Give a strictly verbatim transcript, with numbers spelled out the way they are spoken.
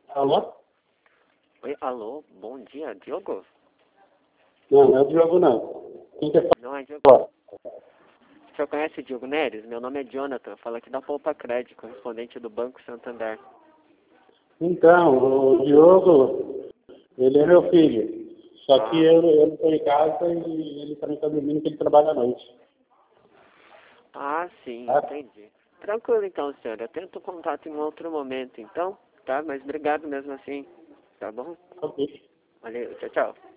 Alô? Oi, alô, bom dia, Diogo? Não, não é o Diogo, não. Quem quer Não é Diogo? falar? O senhor conhece o Diogo Neres? Meu nome é Jonathan, falo aqui da Poupa Crédito, correspondente do Banco Santander. Então, o Diogo, ele é meu filho. Só que Ah, eu, eu não estou em casa e ele também está dormindo porque ele trabalha à noite. ah, sim, Tá? entendi. Tranquilo então, senhor, eu tento contato em um outro momento, então, tá? Mas obrigado mesmo assim, tá bom? Ok. Valeu, tchau, tchau.